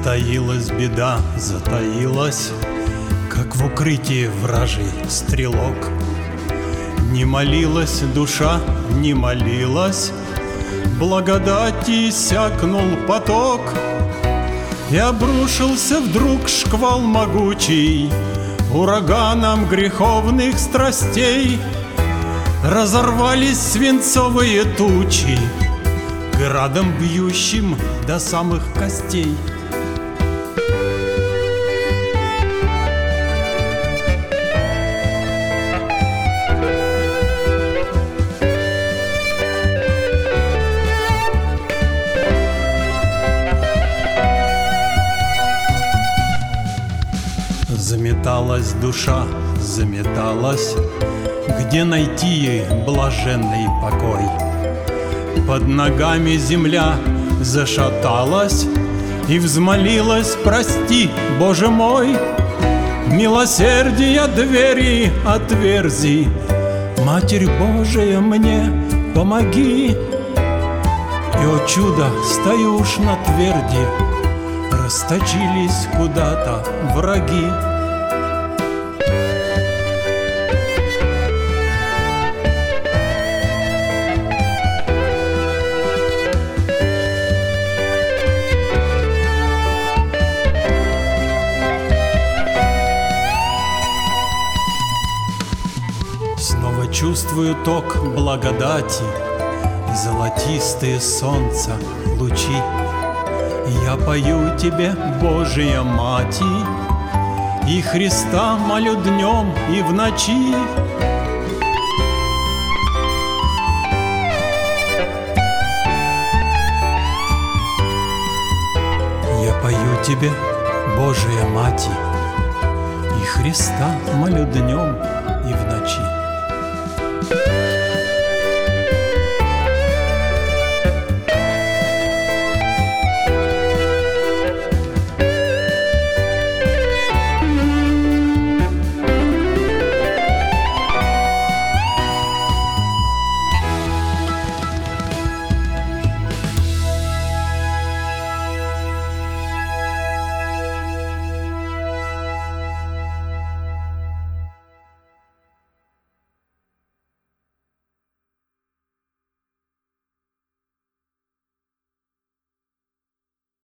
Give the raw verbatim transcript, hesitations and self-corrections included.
Затаилась беда, затаилась, как в укрытии вражий стрелок. Не молилась душа, не молилась, благодати иссякнул поток. И обрушился вдруг шквал могучий, ураганом греховных страстей. Разорвались свинцовые тучи, градом бьющим до самых костей. Заметалась душа, заметалась, где найти ей блаженный покой? Под ногами земля зашаталась и взмолилась: прости, Боже мой, милосердия двери отверзи, Матерь Божия, мне помоги. И, о чудо, стою уж на тверди, расточились куда-то враги. Снова чувствую ток благодати, золотистые солнца лучи. Я пою тебе, Божия Мати, и Христа молю днем и в ночи. Я пою тебе, Божия Мати, и Христа молю днем и в ночи.